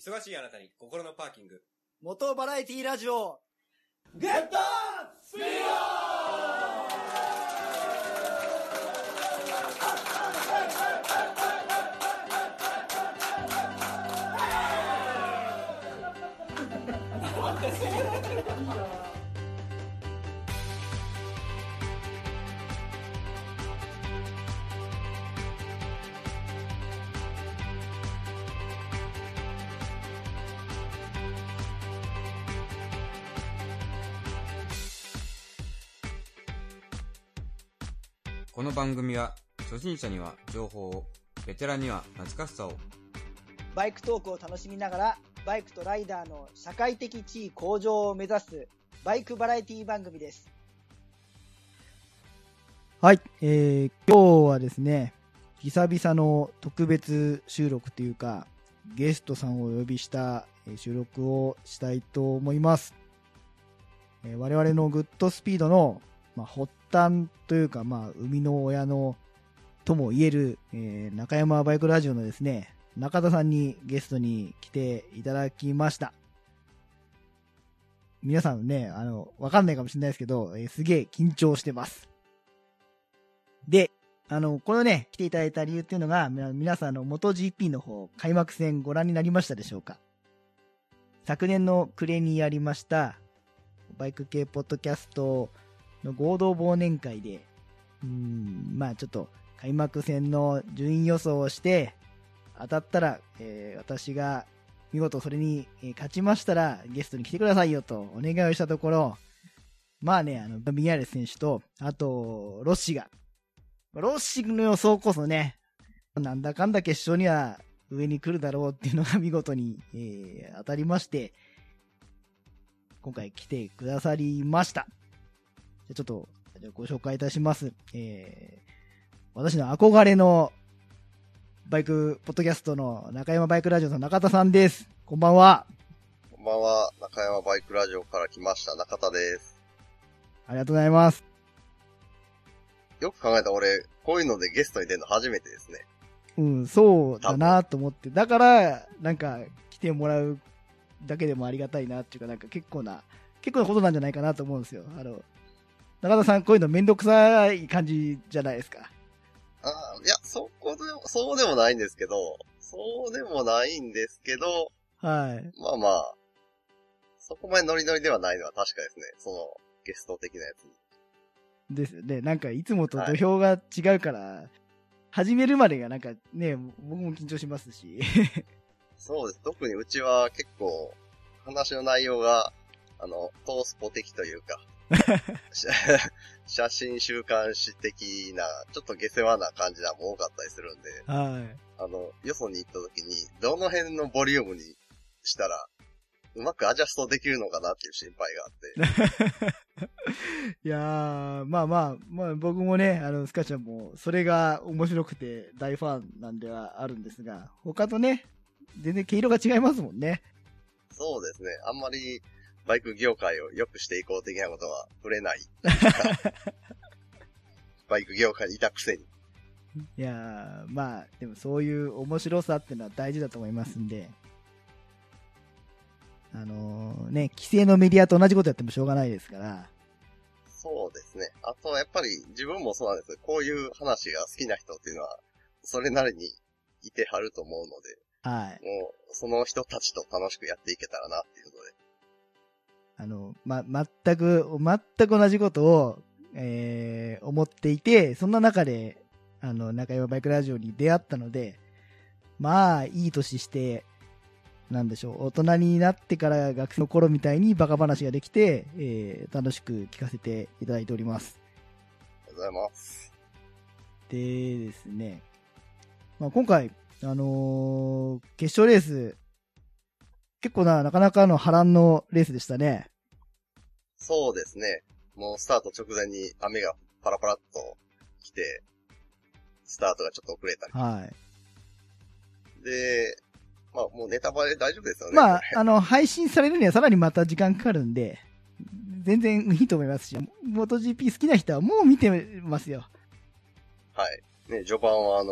忙しいあなたに心のパーキング。 元バラエティラジオゲットスピーこの番組は初心者には情報を、ベテランには懐かしさを。 バイクトークを楽しみながらバイクとライダーの社会的地位向上を目指すバイクバラエティ番組です。はい、今日はですね、久々の特別収録というかゲストさんをお呼びした収録をしたいと思います。我々のグッドスピードの、発端というか、生みの親のとも言える、中山バイクラジオのですね、中田さんにゲストに来ていただきました。皆さんね、わかんないかもしれないですけど、すげえ緊張してます。で、このね、来ていただいた理由っていうのが、皆さんの元 GP の方、開幕戦ご覧になりましたでしょうか？昨年の暮れにやりました、バイク系ポッドキャストの合同忘年会で、ちょっと開幕戦の順位予想をして、当たったら、私が見事それに勝ちましたらゲストに来てくださいよとお願いをしたところ、ビニャーレス選手と、あと、ロッシの予想こそね、なんだかんだ決勝には上に来るだろうっていうのが見事に、当たりまして、今回来てくださりました。ちょっとご紹介いたします。私の憧れのバイクポッドキャストの中山バイクラジオの中田さんです。こんばんは。 こんばんは。中山バイクラジオから来ました中田です。 ありがとうございます。 よく考えたら俺、こういうのでゲストに出るの初めてですね。 そうだなと思って。だから、来てもらうだけでもありがたいなっていうか、結構なことなんじゃないかなと思うんですよ。中田さん、こういうのめんどくさい感じじゃないですか。 いや、そうでもないんですけど、 はい。 そこまでノリノリではないのは確かですね。その、ゲスト的なやつに。 ですよね。いつもと土俵が違うから、始めるまでが僕も緊張しますし。 そうです。特にうちは結構、話の内容が、トースポ的というか、写真週刊誌的な、ちょっと下世話な感じなも多かったりするんで、 はい。 よそに行った時に、どの辺のボリュームにしたら、うまくアジャストできるのかなっていう心配があって。 いやー、僕もね、スカちゃんも、それが面白くて大ファンなんではあるんですが、他とね、全然毛色が違いますもんね。 そうですね。あんまり、バイク業界を良くしていこう的なことは触れない。バイク業界にいたくせに。 いやー、でもそういう面白さっていうのは大事だと思いますんで、既成のメディアと同じことやってもしょうがないですから。 そうですね。あと、やっぱり自分もそうなんですけど、こういう話が好きな人っていうのは、それなりにいてはると思うので、 はい。 もう、その人たちと楽しくやっていけたらなっていうことで。 全く同じことを、思っていて、そんな中で、中山バイクラジオに出会ったので、いい年して、大人になってから学生の頃みたいにバカ話ができて、楽しく聞かせていただいております。 ありがとうございます。 でですね、今回、決勝レース、結構なかなかの波乱のレースでしたね。 そうですね。もうスタート直前に雨がパラパラっと来て、スタートがちょっと遅れたり。 はい。 で、もうネタバレ大丈夫ですよね。 配信されるにはさらにまた時間かかるんで、全然いいと思いますし、MotoGP 好きな人はもう見てますよ。 はい。ね、序盤は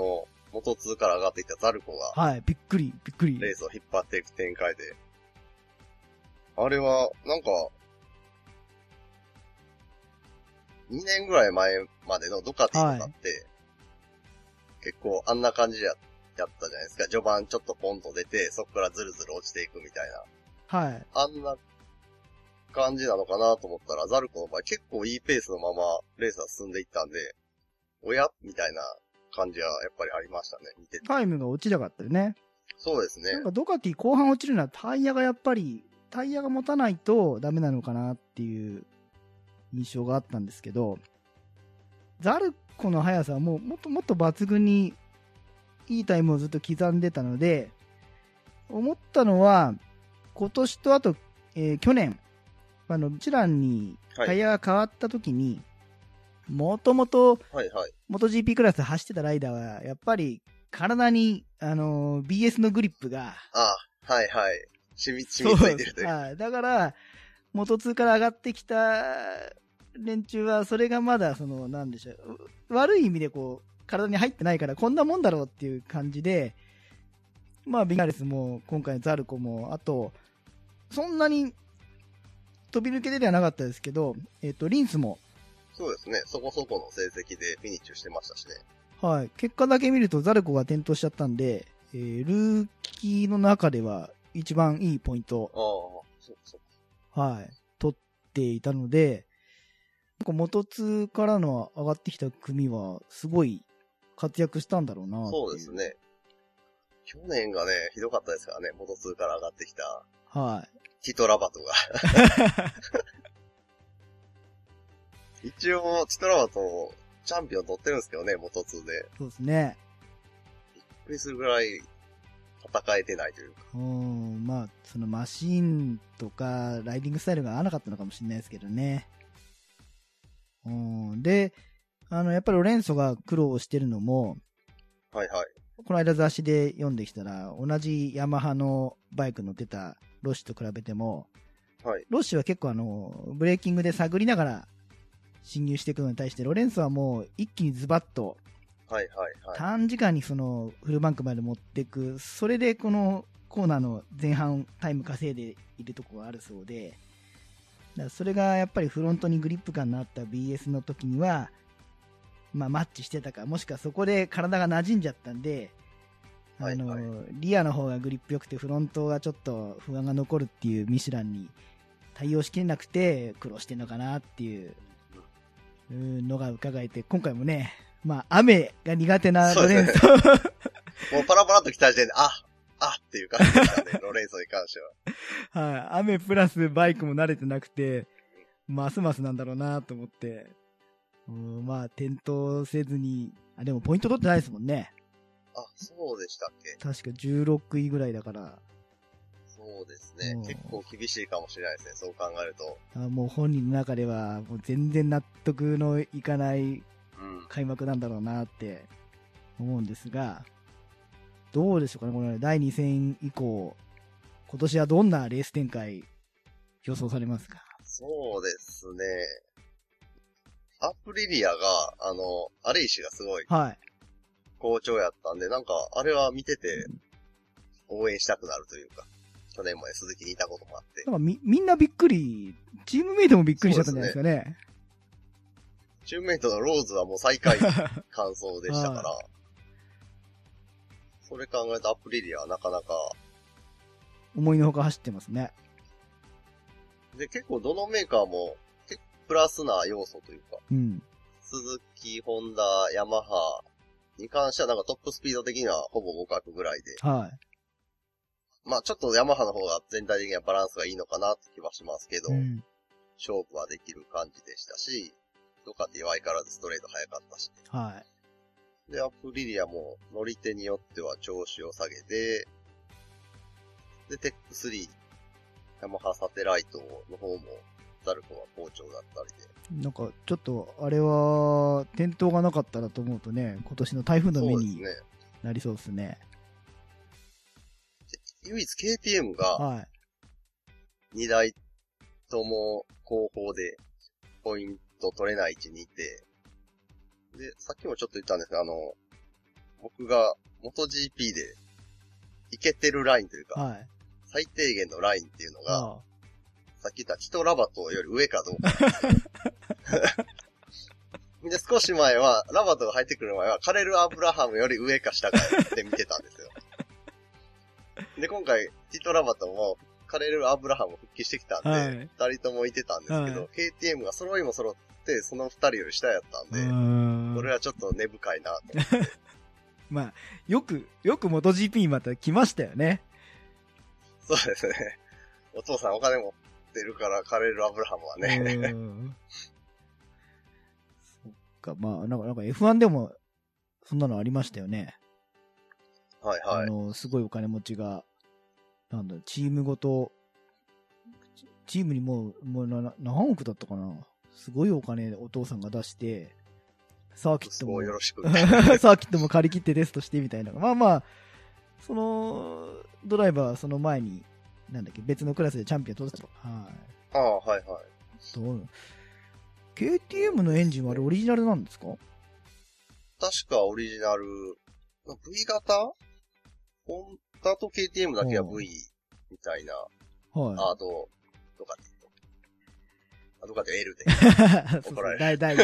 元2から上がってきたザルコが、 はい、びっくり。 レースを引っ張っていく展開で。あれは、なんか、2年ぐらい前までのドカティとかって、結構あんな感じやったじゃないですか。序盤ちょっとポンと出て、そこからズルズル落ちていくみたいな。 はい。 あんな感じなのかなと思ったら、ザルコの場合結構いいペースのままレースは進んでいったんで、おやみたいな感じはやっぱりありましたね、見てて。 タイムが落ちなかったよね。 そうですね。 なんかドカティ後半落ちるのはタイヤが持たないとダメなのかなっていう印象があったんですけど、ザルコの速さはもっと抜群にいいタイムをずっと刻んでたので、思ったのは、今年とあと、去年、ミシュランにタイヤが変わった時に、もともと、 はいはい。 MotoGP クラス走ってたライダーは、やっぱり体に、BS のグリップが、 はいはい。染みついてるという。 はい。だから、元2から上がってきた連中は、それがまだ、なんでしょう。悪い意味で体に入ってないから、こんなもんだろうっていう感じで、まあ、ビガレスも、今回のザルコも、あと、そんなに飛び抜けてではなかったですけど、リンスも、 そうですね。そこそこの成績でフィニッシュしてましたしね。 はい。結果だけ見ると、ザルコが転倒しちゃったんで、ルーキーの中では一番いいポイント、 そうはい、取っていたので、元2からの上がってきた組は、すごい活躍したんだろうなっていう。 そうですね。去年がね、ひどかったですからね、元2から上がってきた。 はい。 ティトラバトが。一応、ティトラバト、チャンピオン取ってるんですけどね、元2で。 そうですね。 びっくりするぐらい戦えてないというか。 まあ、そのマシーンとか、ライディングスタイルが合わなかったのかもしれないですけどね。で、やっぱりロレンソが苦労してるのも、 はいはい。 この間雑誌で読んできたら、同じヤマハのバイク乗ってたロッシュと比べても、 はい。 ロッシュは結構ブレーキングで探りながら進入していくのに対して、ロレンソはもう一気にズバッと、 はいはいはい。 短時間にフルバンクまで持っていく、それでこのコーナーの前半タイム稼いでいるところがあるそうで、だからそれがやっぱりフロントにグリップ感のあった BS の時には、まあマッチしてたか、もしくはそこで体が馴染んじゃったんで、 はいはい、 リアの方がグリップ良くてフロントがちょっと不安が残るっていうミシュランに対応しきれなくて苦労してるのかなっていうのが伺えて、今回もね、まあ雨が苦手なロレンソ、 もうパラパラっと来た時点で、っていう感じでしたね、ロレンソに関しては。 はい、雨プラスバイクも慣れてなくて、ますますなんだろうなと思って、まあ転倒せずに、でもポイント取ってないですもんね。 そうでしたっけ。 確か16位ぐらいだから。 そうですね。結構厳しいかもしれないですね。そう考えると。 もう本人の中ではもう全然納得のいかない開幕なんだろうなって思うんですが、どうでしょうかね、この第2戦以降、今年はどんなレース展開予想されますか？ そうですね。アプリリアが、アレイシがすごい。はい。好調やったんで、なんか、あれは見てて、応援したくなるというか、去年まで鈴木にいたこともあって。 なんかみんなびっくり、チームメイトもびっくりしちゃったんじゃないですかね。 チームメイトのローズはもう最下位完走でしたから、それ考えたアプリリアはなかなか、 思いのほか走ってますね。 で、結構どのメーカーも、プラスな要素というか、鈴木、ホンダ、ヤマハ、に関してはなんかトップスピード的にはほぼ互角ぐらいで。はい。まあちょっとヤマハの方が全体的にはバランスがいいのかなって気はしますけど、勝負はできる感じでしたし、ドカティは相変わらずストレート早かったし。はい。で、アプリリアも乗り手によっては調子を下げて、で、テック3、ヤマハサテライトの方も、ザルコは好調だったりで。なんか、ちょっと、あれは、転倒がなかったらと思うとね、今年の台風の目になりそうですね。唯一 KTM が、2台とも後方で、ポイント取れない位置にいて、で、さっきもちょっと言ったんですが、 僕が MotoGP でイケてるラインというか、 はい。 最低限のラインっていうのが、 ああさっき言ったティトラバトより上かどうか。で、少し前は、ラバトが入ってくる前は、カレル・アブラハムより上か下かって見てたんですよ。で、今回、ティトラバトも、カレル・アブラハム復帰してきたんで、 はい二人ともいてたんですけど、 はい KTM が揃いも揃って、その二人より下やったんで、これはちょっと根深いなと思って。 まあ、よく MotoGP にまた来ましたよね。 そうですね。お父さんお金持ってるから、カレル・アブラハムはね。 そっか、まあ、なんか F1 でも、そんなのありましたよね。 はいはい。 すごいお金持ちが、なんだ、チームごと、チームにもう何億だったかな。すごいお金お父さんが出して、サーキットも、 よろしく。 サーキットも借り切ってテストしてみたいな。まあまあ、その、ドライバーはその前に、なんだっけ、別のクラスでチャンピオン取ったと。はい。 ああ、はいはい。 KTM のエンジンはあれオリジナルなんですか？ 確かオリジナル、V 型ホンダと KTM だけは V みたいな。 はい。 どうかっていうと。どうかって L で。怒られる。 大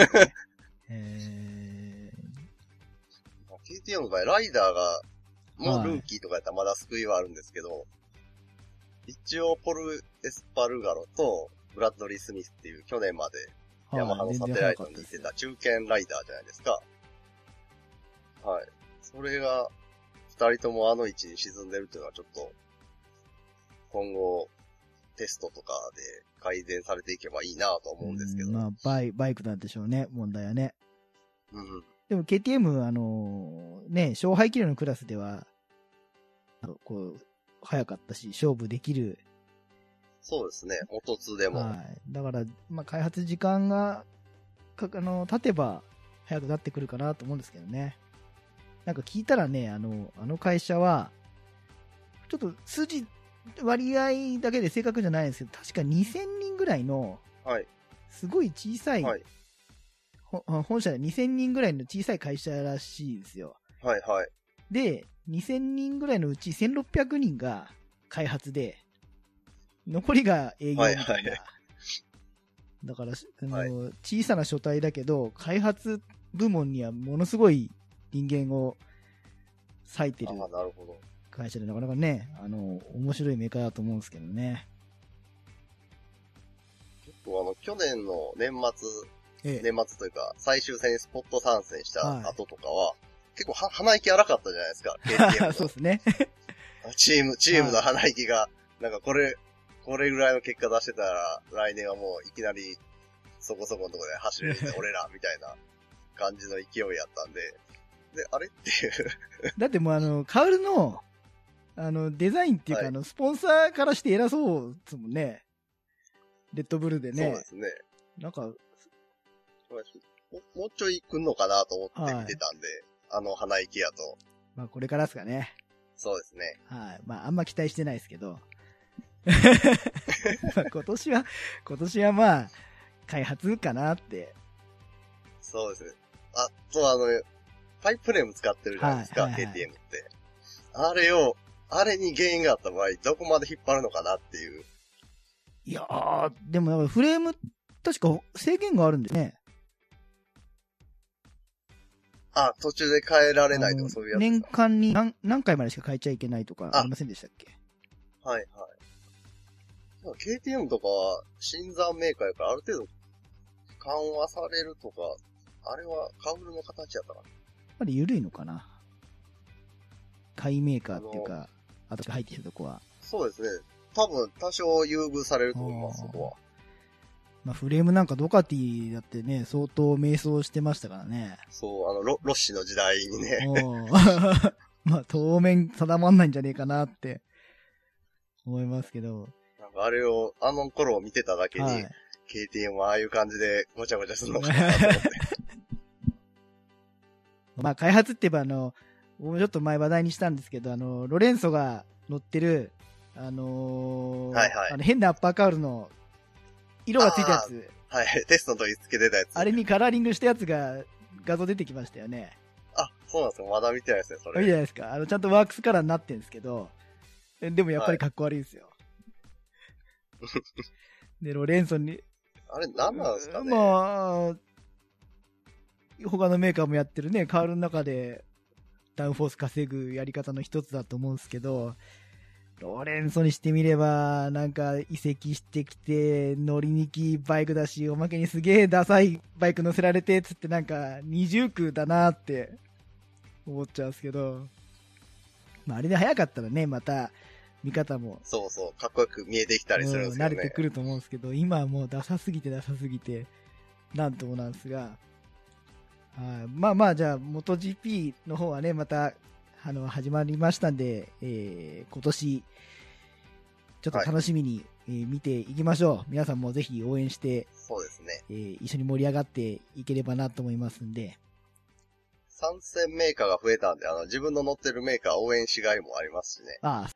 KTM の場合、ライダーが、もうルーキーとかやったらまだ救いはあるんですけど、一応ポル・エスパルガロとブラッドリー・スミスっていう去年までヤマハのサテライトにいてた中堅ライダーじゃないですか。はい。それが、二人ともあの位置に沈んでるっていうのはちょっと、今後、テストとかで改善されていけばいいなと思うんですけど。 まあ、バイクなんでしょうね、問題はね。 うん。 でも KTM、ね、勝敗キルのクラスでは、こう、早かったし、勝負できる。 そうですね、元2でも。 はい。だから、まあ、開発時間が、経てば、早くなってくるかなと思うんですけどね。なんか聞いたらね、あの会社は、ちょっと数字、割合だけで正確じゃないんですけど、確か2000人ぐらいの、 はい。 すごい小さい、 はい。 本社で2000人ぐらいの小さい会社らしいですよ。 はいはい。 で、2000人ぐらいのうち1600人が開発で、残りが営業みたいな。 はいはい。 だから、 はい小さな書体だけど、開発部門にはものすごい人間を割いてるああ、なるほど。 会社で、なかなかね、面白いメーカーだと思うんですけどね。 結構去年の年末ええ、 年末というか、最終戦にスポット参戦したはい後とかは、結構鼻息荒かったじゃないですか、KTM の。 そうですね。 チームの鼻息が、なんかこれぐらいの結果出してたら、来年はもういきなり、そこそこのところで走れるんで、俺ら、みたいな感じの勢いやったんで、で、あれっていう。 だってもうカウルの、デザインっていうか、 はいスポンサーからして偉そうですもんね。レッドブルでね。 そうですね。 なんか、 もうちょい来んのかなと思って見てたんで、鼻息やと。 まあこれからですかね。 そうですね。 はい。まああんま期待してないですけど。まあ今年はまあ、開発かなって。 そうですね。あとファイプレーム使ってるじゃないですか、 はいはいはい KTM って。あれに原因があった場合、どこまで引っ張るのかなっていう。 いやー、でもなんかフレーム、確か制限があるんですね。 あ、途中で変えられないとかそういうやつ年ですか。 間に何回までしか変えちゃいけないとかありませんでしたっけ？ はいはい。KTM とかは新参メーカーやからある程度緩和されるとか、あれはカウルの形やったかな。 やっぱり緩いのかな。買いメーカーっていうか、あと入ってるとこは。 そうですね。多分多少優遇されると思います、そこは。 まあフレームなんかドカティだってね、相当迷走してましたからね。 そう、ロッシの時代にね。 まあ当面定まんないんじゃねえかなって思いますけど。 なんかあれを、頃を見てただけに、 はい、 KTM はああいう感じでごちゃごちゃするのかなと思って。 まあ開発って言えばもうちょっと前話題にしたんですけど、ロレンソが乗ってる、 はいはい。 変なアッパーカウルの色がついたやつ。 はい、テストの時つけてたやつ。 あれにカラーリングしたやつが画像出てきましたよね。 あ、 そうなんですよ。まだ見てないですね、そいいじゃれ。 ないですか。ちゃんとワークスカラーになってるんですけど、でもやっぱりかっこ悪いんですよ。で、ロレンソンに、 あれ、なんなんですかね。 まあ、他のメーカーもやってるね、カールの中でダウンフォース稼ぐやり方の一つだと思うんですけど、ローレンソにしてみれば、なんか移籍してきて、乗りにきバイクだし、おまけにすげえダサいバイク乗せられて、つってなんか二重苦だなって思っちゃうんですけど、まああれで早かったらね、また見方も、 そうそう、かっこよく見えてきたりするんですよね。 慣れてくると思うんですけど、今はもうダサすぎて、なんともなんですが、まあまあ、じゃあ、MotoGP の方はね、また、始まりましたんで、今年、ちょっと楽しみに、見ていきましょう。皆さんもぜひ応援して、 そうですね。 一緒に盛り上がっていければなと思いますんで。 参戦メーカーが増えたんで、自分の乗ってるメーカー応援しがいもありますしね。 あ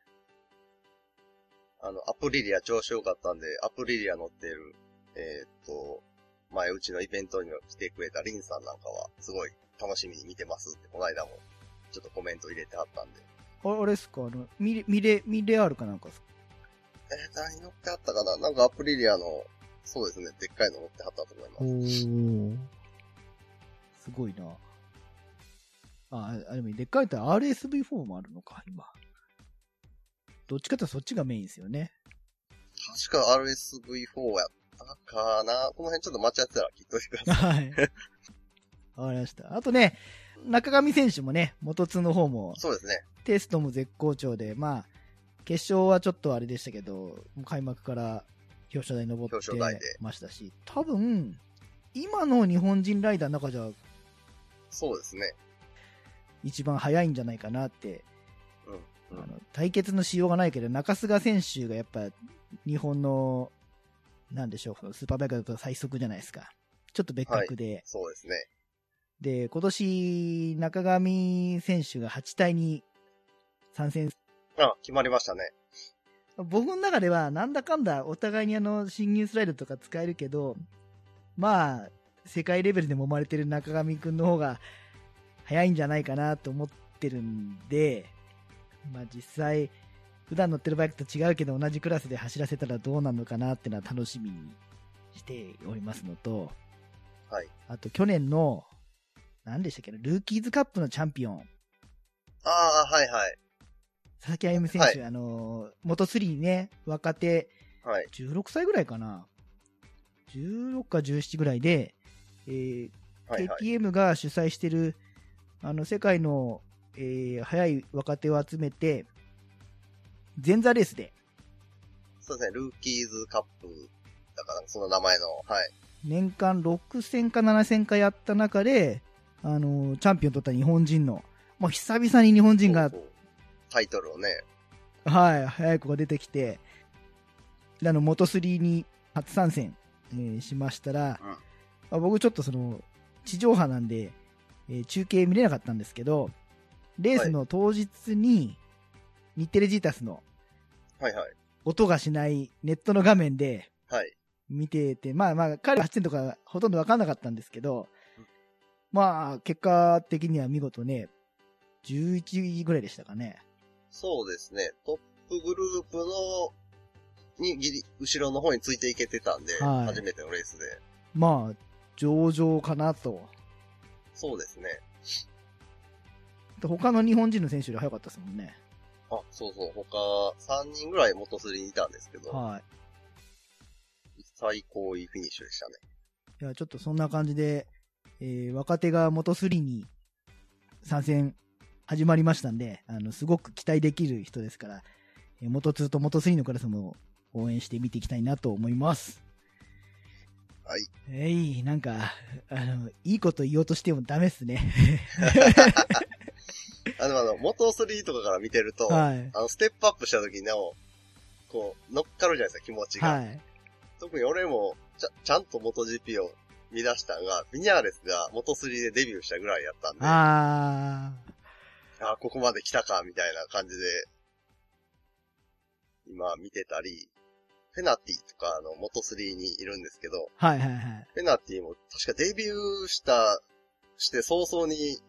アプリリア調子良かったんで、アプリリア乗ってる、前うちのイベントに来てくれたリンさんなんかは、すごい楽しみに見てますって、この間も、ちょっとコメント入れてはったんで。 あれですかミレアールかなんかですか？ 何乗ってはったかな、なんかアプリリアの、そうですね、でっかいの乗ってはったと思います。 おー。すごいな。でもでっかいと RSV4 もあるのか、今。どっちかというとそっちがメインですよね。 確か RSV4 やったかな。この辺ちょっと間違ってたら聞いといてください。 はい。わかりました。あとね、中上選手もね、元2の方も、 そうですね。 テストも絶好調で、まあ、決勝はちょっとあれでしたけど、開幕から表彰台に登ってましたし、多分、今の日本人ライダーの中じゃ、 そうですね。 一番早いんじゃないかなって、 うん。 対決のしようがないけど、中須賀選手がやっぱ、日本の、なんでしょう、スーパーバイクだと最速じゃないですか。ちょっと別格で。 はい、そうですね。 で、今年、中上選手が8体に参戦。 決まりましたね。 僕の中では、なんだかんだ、お互いに侵入スライドとか使えるけど、まあ、世界レベルで揉まれてる中上くんの方が、早いんじゃないかなと思ってるんで、まあ実際、普段乗ってるバイクと違うけど同じクラスで走らせたらどうなるのかなってのは楽しみにしておりますのと、 はい。 あと去年の、何でしたっけね、ルーキーズカップのチャンピオン。 はいはい。 佐々木歩夢選手、元3ね、若手、 はい。 16歳ぐらいかな。16か17ぐらいで、 はいはい。 KTM が主催してる、世界の、速い若手を集めて、前座レースで、 そうですね、ルーキーズカップだから、その名前の、はい。 年間6戦か7戦かやった中で、チャンピオン取った日本人の、もう久々に日本人が、 そうタイトルをね、 はい、速い子が出てきて、元3に初参戦、しましたら、僕ちょっと地上波なんで、中継見れなかったんですけど、レースの当日に、日テレジータスの、 はいはい。 音がしないネットの画面で、 はい。 見てて、まあまあ、彼8点とかほとんど分かんなかったんですけど、まあ、結果的には見事ね、11位ぐらいでしたかね。 そうですね、トップグループに後ろの方についていけてたんで、 はい初めてのレースで。 まあ、上々かなと。 そうですね。 他の日本人の選手より早かったですもんね。 そうそう、他3人ぐらい元3にいたんですけど、 はい。 最高位フィニッシュでしたね。 いや、ちょっとそんな感じで、若手が元3に参戦始まりましたんで、すごく期待できる人ですから、元2と元3のクラスも応援して見ていきたいなと思います。 はい。 なんか、いいこと言おうとしてもダメっすね。 元3とかから見てると、 はい。 ステップアップした時の、こう、乗っかるじゃないですか、気持ちが。 はい。 特に俺も、ちゃんと元 GP を見出したのが、ビニャーレスが元3でデビューしたぐらいやったんで、ここまで来たか、みたいな感じで、今見てたり、フェナティとか元3にいるんですけど、 はいはいはい。 フェナティも確かデビューして早々に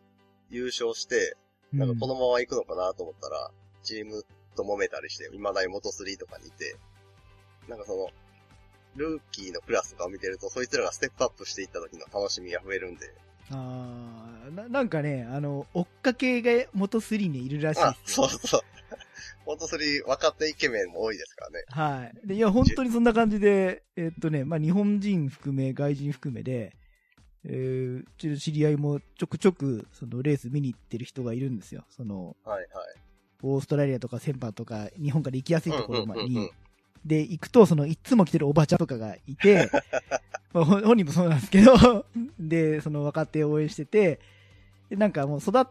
優勝して、なんかこのまま行くのかなと思ったら、チームと揉めたりして、未だに元3とかにいて、なんかその、ルーキーのクラスとかを見てると、そいつらがステップアップしていった時の楽しみが増えるんで。 なんかね、追っかけが元3にいるらしいですよ。 そうそう。元3若手イケメンも多いですからね。 はい。で、いや、本当にそんな感じで、まあ、日本人含め、外人含めで、知り合いもちょくちょく、そのレース見に行ってる人がいるんですよ。 はいはい。 オーストラリアとかセンパーとか、日本から行きやすいところまでに、で、行くと、いつも来てるおばちゃんとかがいて、まあ、本人もそうなんですけど、で、若手を応援してて、で、なんかもう育って、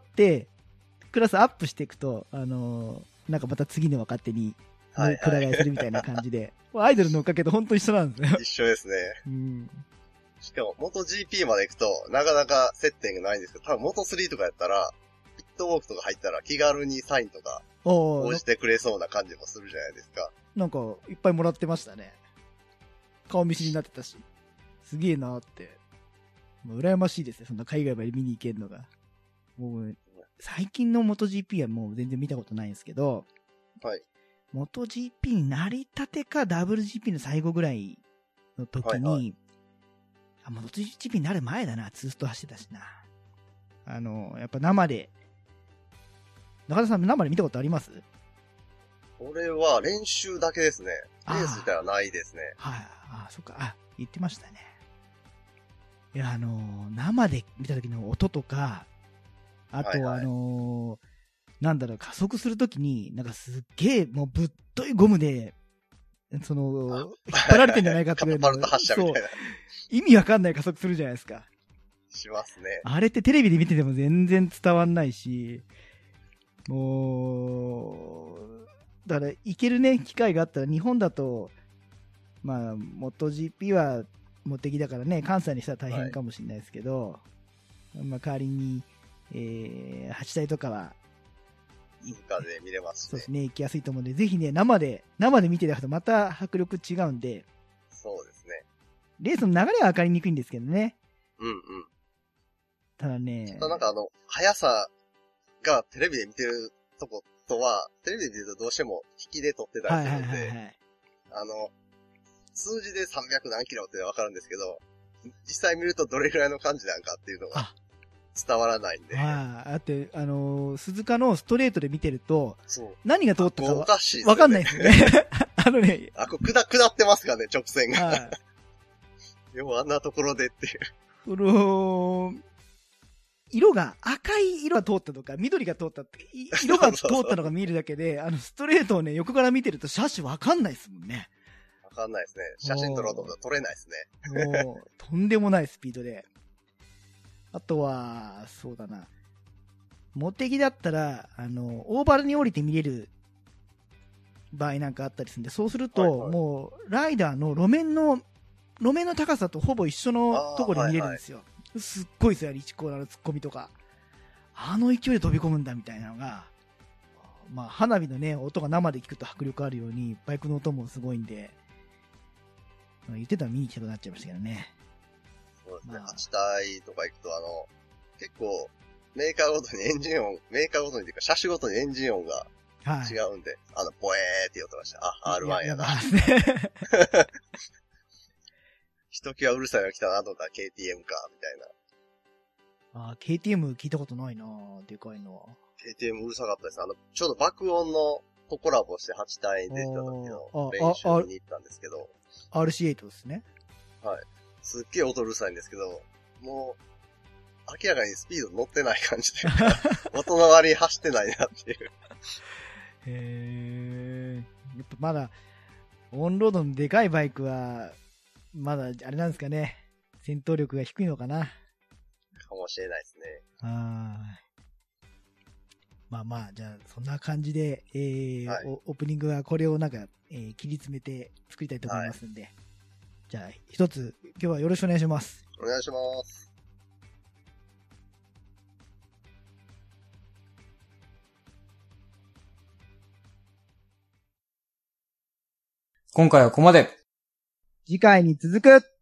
クラスアップしていくと、なんかまた次の若手に、くら替えするみたいな感じで、アイドルのおかげと本当一緒なんですよ。 一緒ですね。 うん。 しかも、元 GP まで行くと、なかなか接点がないんですけど、多分元3とかやったら、ピットウォークとか入ったら気軽にサインとか、応じてくれそうな感じもするじゃないですか。 なんか、いっぱいもらってましたね。顔見知りになってたし。すげえなーって。もう羨ましいですね、そんな海外まで見に行けるのが。もう、最近の元 GP はもう全然見たことないんですけど、 はい。 元 GP になりたてか WGP の最後ぐらいの時に、はいはい、元 GP になる前だな、ツースト走ってたしな。やっぱ生で、中田さん生で見たことあります？ 俺は練習だけですね。レースではないですね。 はい、そっか、言ってましたね。いや、生で見た時の音とか、あと、はいはい、なんだろう、加速するときに、なんかすっげえ、もうぶっといゴムで、引っ張られてんじゃないかってぐらいの。 カタパルト発射みたいな。 意味わかんない加速するじゃないですか。 しますね。 あれってテレビで見てても全然伝わんないし、もう、だから、行けるね、機会があったら、日本だと、まあ、MotoGP は、モテギだからね、関西にしたら大変かもしれないですけど、はい、まあ、代わりに、8体とかは、 静かで見れますね。 そうですね、行きやすいと思うんで、ぜひね、生で見ていただくとまた迫力違うんで、 そうですね。 レースの流れは分かりにくいんですけどね。 うんうん。 ただね、 ただなんか速さがテレビで見てるとことは、テレビで見てるとどうしても引きで撮ってたりするんで、数字で300何キロってわかるんですけど、実際見るとどれくらいの感じなんかっていうのが伝わらないんで。 だって、鈴鹿のストレートで見てると、何が通ったかおかしいですね、わかんないですよね。 下ってますかね、直線が。要はあんなところでっていう。 色が、赤い色が通ったとか、緑が通ったって、色が通ったのが見えるだけで、ストレートをね、横から見てると車種わかんないですもんね。 わかんないですね。写真撮ろうと思ったら撮れないですね。 もう、とんでもないスピードで。あとは、そうだな。モテギだったら、オーバルに降りて見れる場合なんかあったりするんで、そうすると、はいはい、もう、ライダーの路面の高さとほぼ一緒のところで見れるんですよ。はいはい、すっごいですよ、リチコーナーの突っ込みとか。勢いで飛び込むんだみたいなのが、まあ、花火のね、音が生で聞くと迫力あるように、バイクの音もすごいんで、言ってたら見に行きたくなっちゃいましたけどね。 そうですね、8体とか行くと結構、メーカーごとにっていうか、車種ごとにエンジン音が違うんで、ボエーっていう音がして、R1 やな。ひときわうるさいの来たなと思ったら KTM か、みたいな。 KTM 聞いたことないなでかいの。 KTM うるさかったです。ちょうど爆音のとコラボして8体出てた時の練習に行ったんですけど。 RC8 ですね。 はい。すっげえ音うるさいんですけど、もう、明らかにスピード乗ってない感じで、音の割に走ってないなっていう。やっぱまだ、オンロードのでかいバイクは、まだ、あれなんですかね。戦闘力が低いのかな。 かもしれないですね。 まあ、じゃあ、そんな感じで、はい、オープニングはこれをなんか、切り詰めて作りたいと思いますんで。はい、じゃあ、一つ、今日はよろしくお願いします。 お願いします。 今回はここまで。 次回に続く。